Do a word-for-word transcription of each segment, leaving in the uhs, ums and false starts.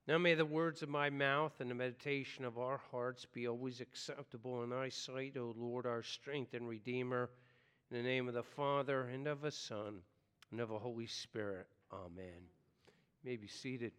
Now may the words of my mouth and the meditation of our hearts be always acceptable in thy sight, O Lord, our strength and Redeemer. In the name of the Father, and of the Son, and of the Holy Spirit. Amen. You may be seated.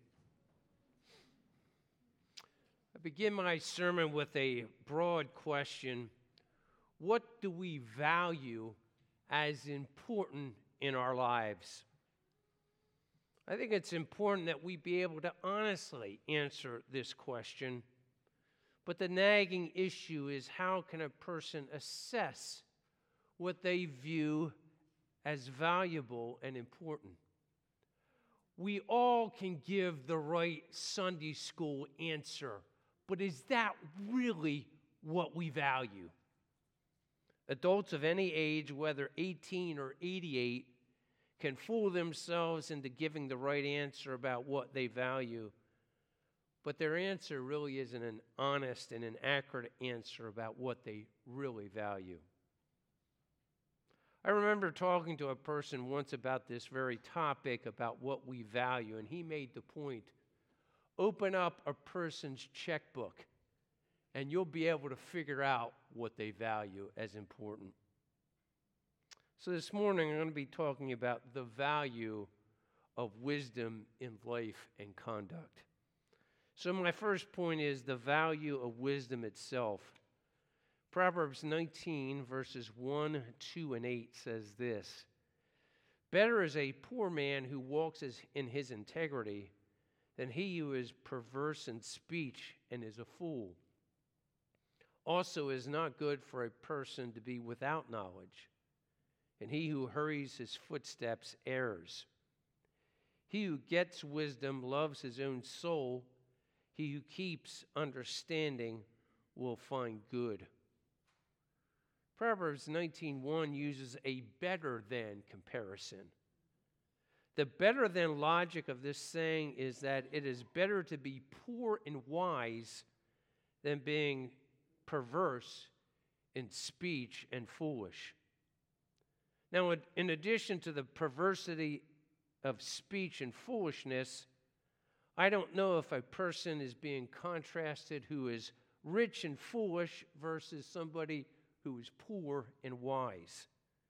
I begin my sermon with a broad question. What do we value as important in our lives? I think it's important that we be able to honestly answer this question. But the nagging issue is, how can a person assess what they view as valuable and important? We all can give the right Sunday school answer, but is that really what we value? Adults of any age, whether eighteen or eighty-eight, can fool themselves into giving the right answer about what they value, but their answer really isn't an honest and an accurate answer about what they really value. I remember talking to a person once about this very topic, about what we value, and he made the point, open up a person's checkbook, and you'll be able to figure out what they value as important. So this morning, I'm going to be talking about the value of wisdom in life and conduct. So my first point is the value of wisdom itself. Proverbs nineteen, verses one, two, and eight says this: better is a poor man who walks in his integrity than he who is perverse in speech and is a fool. Also, it is not good for a person to be without knowledge, and he who hurries his footsteps errs. He who gets wisdom loves his own soul. He who keeps understanding will find good. Proverbs nineteen one uses a better than comparison. The better than logic of this saying is that it is better to be poor and wise than being perverse in speech and foolish. Now, in addition to the perversity of speech and foolishness, I don't know if a person is being contrasted who is rich and foolish versus somebody who is poor and wise.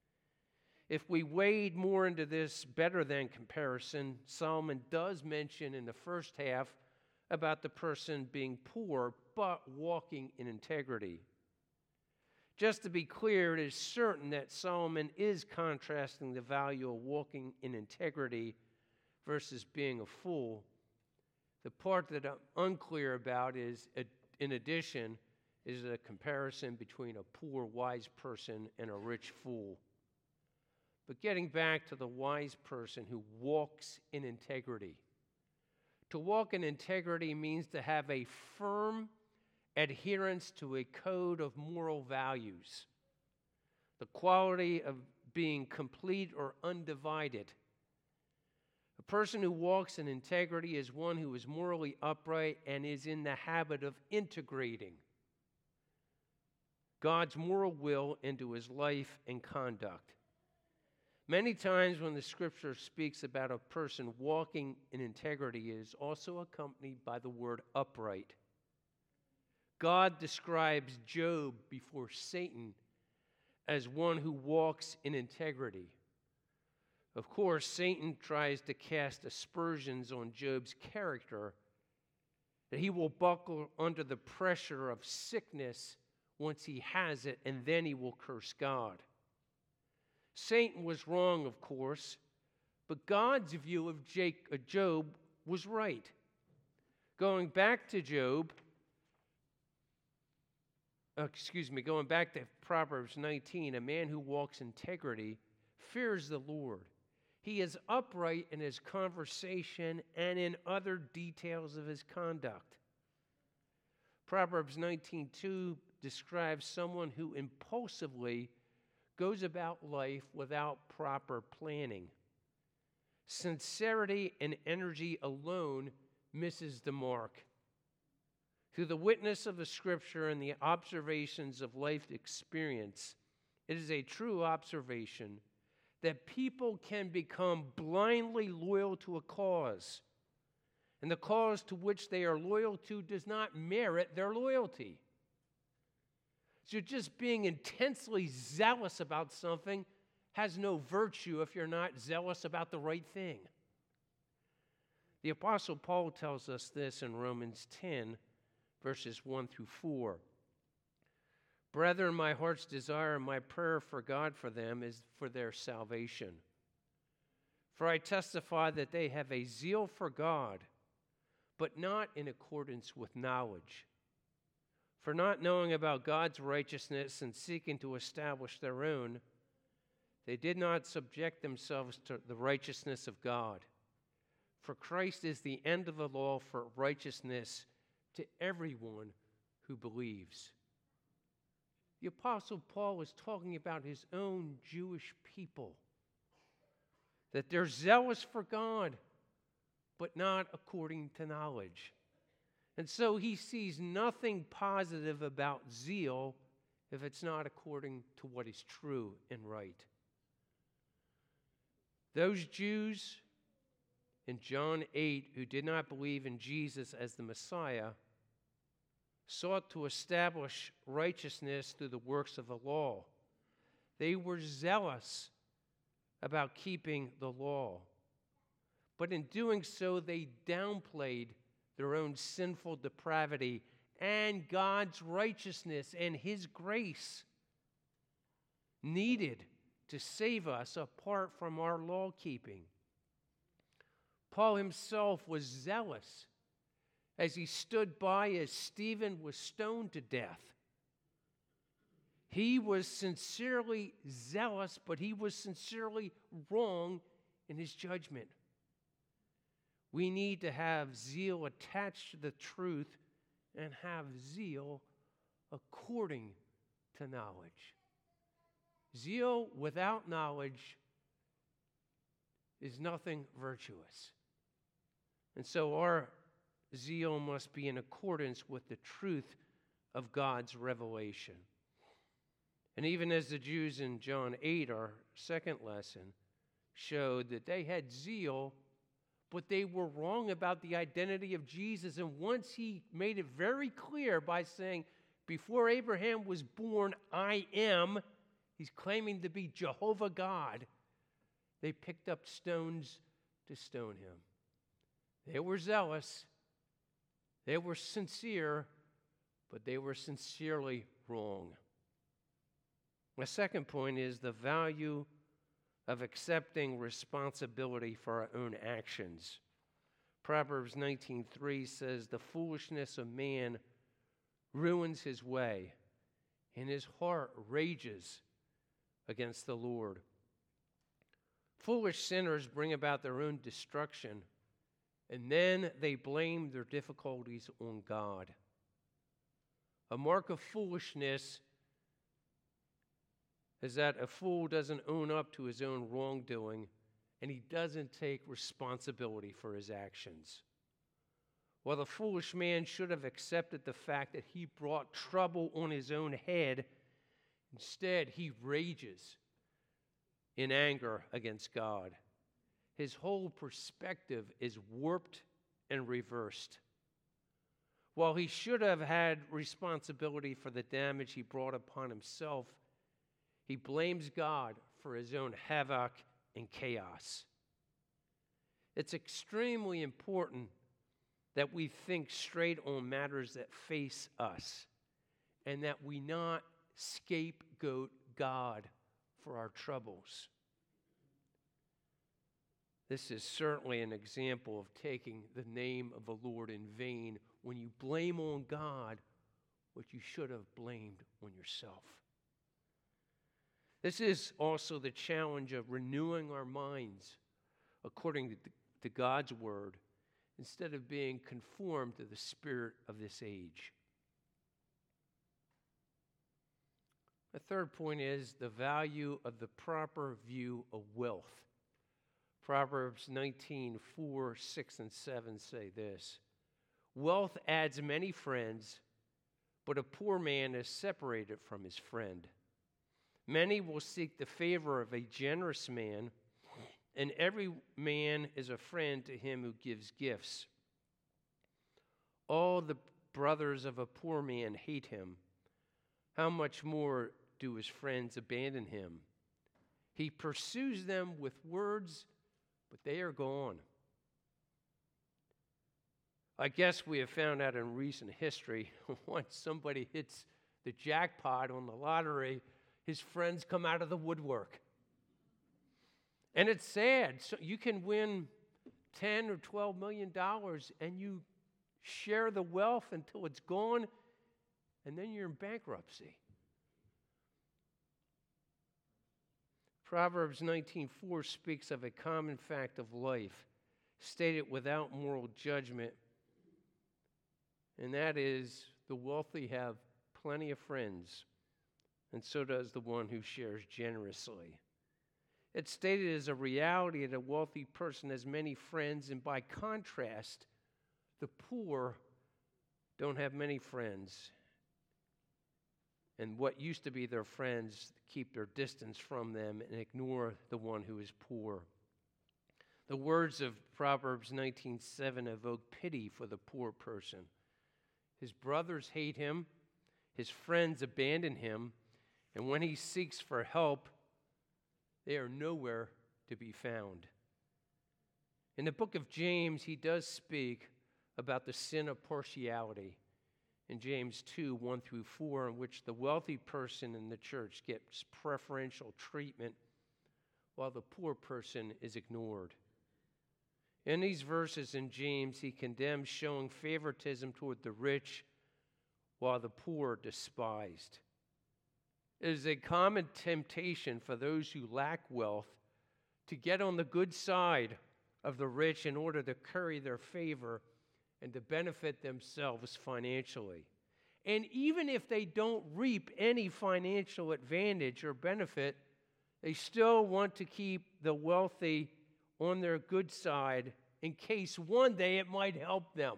If we wade more into this better than comparison, Solomon does mention in the first half about the person being poor but walking in integrity. Just to be clear, it is certain that Solomon is contrasting the value of walking in integrity versus being a fool. The part that I'm unclear about is, in addition, is a comparison between a poor, wise person and a rich fool. But getting back to the wise person who walks in integrity. To walk in integrity means to have a firm adherence to a code of moral values, the quality of being complete or undivided. A person who walks in integrity is one who is morally upright and is in the habit of integrating God's moral will into his life and conduct. Many times when the scripture speaks about a person walking in integrity, it is also accompanied by the word upright. God describes Job before Satan as one who walks in integrity. Of course, Satan tries to cast aspersions on Job's character, that he will buckle under the pressure of sickness once he has it, and then he will curse God. Satan was wrong, of course, but God's view of Job was right. Going back to Job, excuse me, going back to Proverbs nineteen, a man who walks in integrity fears the Lord. He is upright in his conversation and in other details of his conduct. Proverbs nineteen two describes someone who impulsively goes about life without proper planning. Sincerity and energy alone misses the mark. Through the witness of the Scripture and the observations of life experience, it is a true observation that people can become blindly loyal to a cause and the cause to which they are loyal to does not merit their loyalty. So just being intensely zealous about something has no virtue if you're not zealous about the right thing. The Apostle Paul tells us this in Romans ten, verses one through four. Brethren, my heart's desire and my prayer for God for them is for their salvation. For I testify that they have a zeal for God, but not in accordance with knowledge. For not knowing about God's righteousness and seeking to establish their own, they did not subject themselves to the righteousness of God. For Christ is the end of the law for righteousness to everyone who believes. The Apostle Paul is talking about his own Jewish people, that they're zealous for God, but not according to knowledge. And so he sees nothing positive about zeal if it's not according to what is true and right. Those Jews in John eight who did not believe in Jesus as the Messiah sought to establish righteousness through the works of the law. They were zealous about keeping the law. But in doing so, they downplayed their own sinful depravity and God's righteousness and His grace needed to save us apart from our law-keeping. Paul himself was zealous as he stood by as Stephen was stoned to death. He was sincerely zealous, but he was sincerely wrong in his judgment. We need to have zeal attached to the truth and have zeal according to knowledge. Zeal without knowledge is nothing virtuous. And so our zeal must be in accordance with the truth of God's revelation. And even as the Jews in John eight, our second lesson, showed that they had zeal, but they were wrong about the identity of Jesus. And once he made it very clear by saying, before Abraham was born, I am, he's claiming to be Jehovah God, they picked up stones to stone him. They were zealous, they were sincere, but they were sincerely wrong. My second point is the value of accepting responsibility for our own actions. Proverbs nineteen three says, the foolishness of man ruins his way, and his heart rages against the Lord. Foolish sinners bring about their own destruction, and then they blame their difficulties on God. A mark of foolishness is that a fool doesn't own up to his own wrongdoing, and he doesn't take responsibility for his actions. While the foolish man should have accepted the fact that he brought trouble on his own head, instead he rages in anger against God. His whole perspective is warped and reversed. While he should have had responsibility for the damage he brought upon himself, he blames God for his own havoc and chaos. It's extremely important that we think straight on matters that face us and that we not scapegoat God for our troubles. This is certainly an example of taking the name of the Lord in vain when you blame on God what you should have blamed on yourself. This is also the challenge of renewing our minds according to, to God's word instead of being conformed to the spirit of this age. The third point is the value of the proper view of wealth. Proverbs nineteen, four, six, and seven say this: wealth adds many friends, but a poor man is separated from his friend. Many will seek the favor of a generous man, and every man is a friend to him who gives gifts. All the brothers of a poor man hate him. How much more do his friends abandon him? He pursues them with words, but they are gone. I guess we have found out in recent history, once somebody hits the jackpot on the lottery, his friends come out of the woodwork. And it's sad. So you can win ten or twelve million dollars and you share the wealth until it's gone, and then you're in bankruptcy. Proverbs nineteen four speaks of a common fact of life, stated without moral judgment, and that is the wealthy have plenty of friends, and so does the one who shares generously. It's stated as a reality that a wealthy person has many friends, and by contrast, the poor don't have many friends. And what used to be their friends keep their distance from them and ignore the one who is poor. The words of Proverbs nineteen seven evoke pity for the poor person. His brothers hate him, his friends abandon him, and when he seeks for help, they are nowhere to be found. In the book of James, he does speak about the sin of partiality. In James two, one through four, in which the wealthy person in the church gets preferential treatment while the poor person is ignored. In these verses in James, he condemns showing favoritism toward the rich while the poor are despised. It is a common temptation for those who lack wealth to get on the good side of the rich in order to curry their favor and to benefit themselves financially. And even if they don't reap any financial advantage or benefit, they still want to keep the wealthy on their good side in case one day it might help them.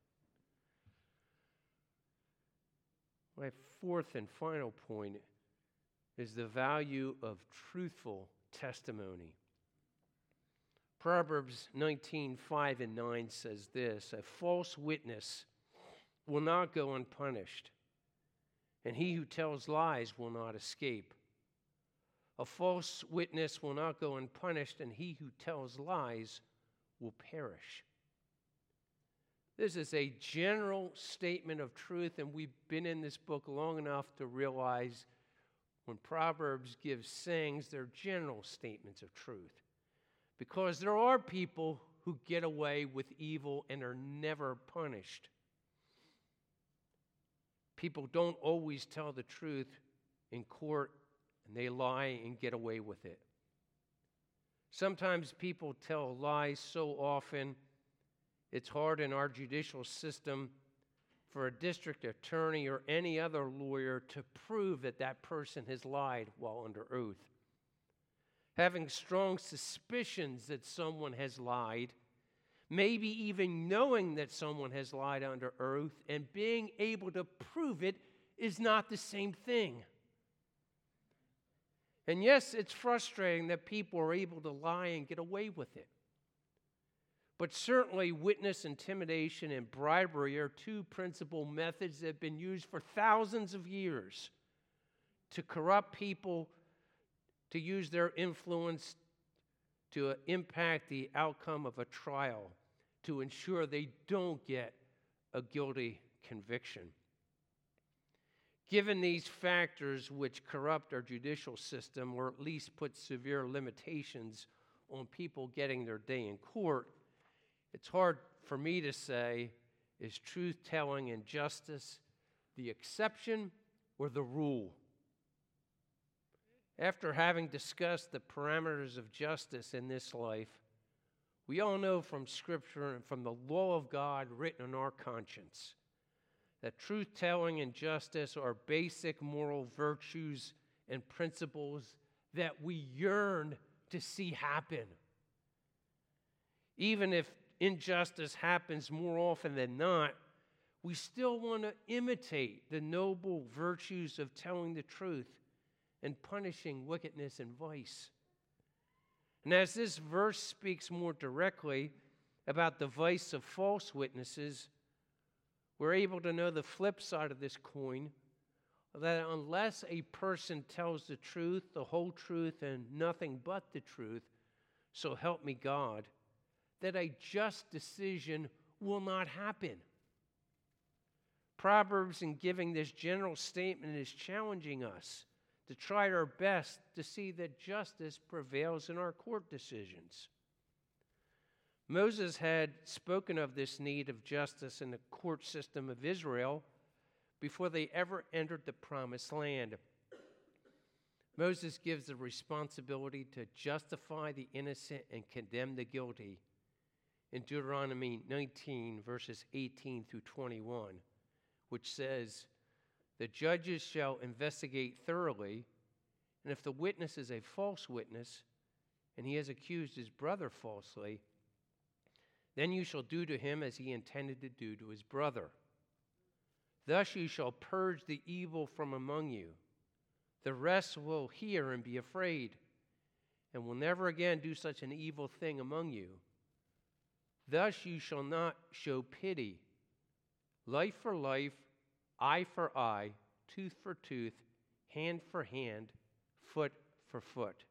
My fourth and final point is the value of truthful testimony. Proverbs nineteen, five and nine says this: a false witness will not go unpunished, and he who tells lies will not escape. A false witness will not go unpunished, and he who tells lies will perish. This is a general statement of truth, and we've been in this book long enough to realize when Proverbs gives sayings, they're general statements of truth. Because there are people who get away with evil and are never punished. People don't always tell the truth in court, and they lie and get away with it. Sometimes people tell lies so often, it's hard in our judicial system for a district attorney or any other lawyer to prove that that person has lied while under oath. Having strong suspicions that someone has lied, maybe even knowing that someone has lied under oath, and being able to prove it is not the same thing. And yes, it's frustrating that people are able to lie and get away with it. But certainly witness intimidation and bribery are two principal methods that have been used for thousands of years to corrupt people, to use their influence to impact the outcome of a trial, to ensure they don't get a guilty conviction. Given these factors which corrupt our judicial system, or at least put severe limitations on people getting their day in court, it's hard for me to say, is truth-telling and justice the exception or the rule? After having discussed the parameters of justice in this life, we all know from Scripture and from the law of God written on our conscience that truth-telling and justice are basic moral virtues and principles that we yearn to see happen. Even if injustice happens more often than not, we still want to imitate the noble virtues of telling the truth and punishing wickedness and vice. And as this verse speaks more directly about the vice of false witnesses, We're able to know the flip side of this coin, that unless a person tells the truth, the whole truth, and nothing but the truth, so help me God, that a just decision will not happen. Proverbs, in giving this general statement, is challenging us to try our best to see that justice prevails in our court decisions. Moses had spoken of this need of justice in the court system of Israel before they ever entered the promised land. Moses gives the responsibility to justify the innocent and condemn the guilty in Deuteronomy nineteen, verses eighteen through twenty-one, which says, "The judges shall investigate thoroughly, and if the witness is a false witness, and he has accused his brother falsely, then you shall do to him as he intended to do to his brother. Thus you shall purge the evil from among you. The rest will hear and be afraid, and will never again do such an evil thing among you. Thus you shall not show pity. Life for life, eye for eye, tooth for tooth, hand for hand, foot for foot."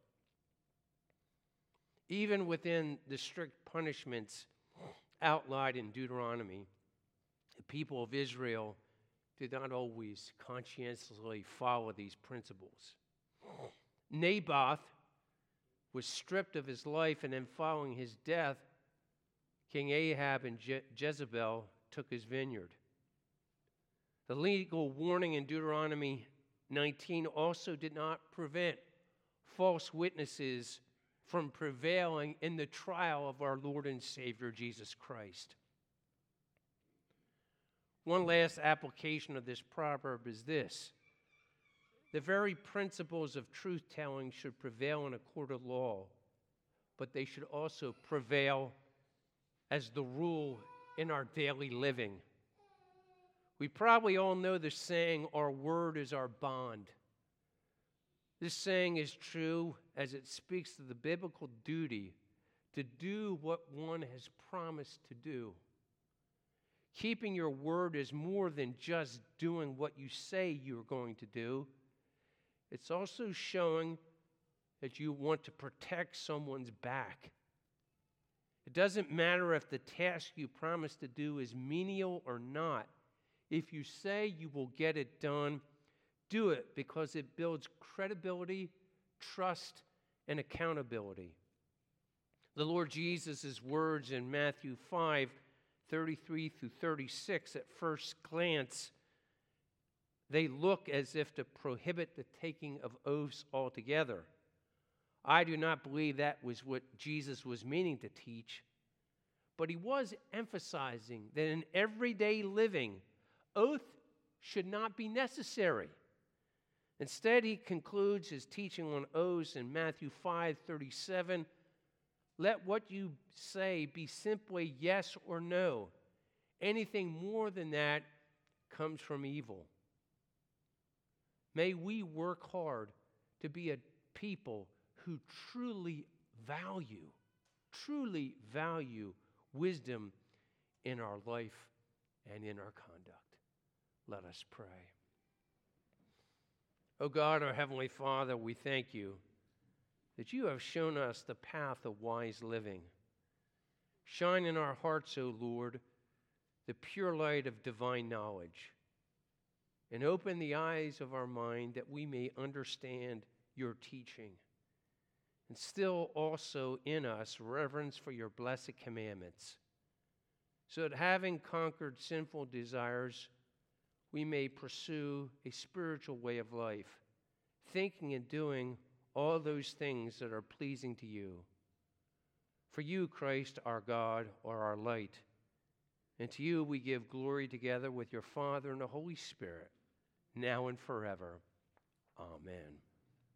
Even within the strict punishments outlined in Deuteronomy, the people of Israel did not always conscientiously follow these principles. Naboth was stripped of his life, and then following his death, King Ahab and Je- Jezebel took his vineyard. The legal warning in Deuteronomy nineteen also did not prevent false witnesses from prevailing in the trial of our Lord and Savior Jesus Christ. One last application of this proverb is this: the very principles of truth-telling should prevail in a court of law, but they should also prevail as the rule in our daily living. We probably all know the saying, "Our word is our bond." This saying is true as it speaks to the biblical duty to do what one has promised to do. Keeping your word is more than just doing what you say you're going to do. It's also showing that you want to protect someone's back. It doesn't matter if the task you promise to do is menial or not. If you say you will get it done, do it, because it builds credibility, trust, and accountability. The Lord Jesus' words in Matthew five, thirty-three through thirty-six, at first glance, they look as if to prohibit the taking of oaths altogether. I do not believe that was what Jesus was meaning to teach, but he was emphasizing that in everyday living, oath should not be necessary. Instead, he concludes his teaching on oaths in Matthew five thirty-seven. Let what you say be simply yes or no. Anything more than that comes from evil. May we work hard to be a people who truly value, truly value wisdom in our life and in our conduct. Let us pray. O God, our Heavenly Father, we thank you that you have shown us the path of wise living. Shine in our hearts, O Lord, the pure light of divine knowledge, and open the eyes of our mind that we may understand your teaching. Instill also in us reverence for your blessed commandments, so that having conquered sinful desires, we may pursue a spiritual way of life, thinking and doing all those things that are pleasing to you. For you, Christ, our God, are our light, and to you we give glory together with your Father and the Holy Spirit, now and forever. Amen.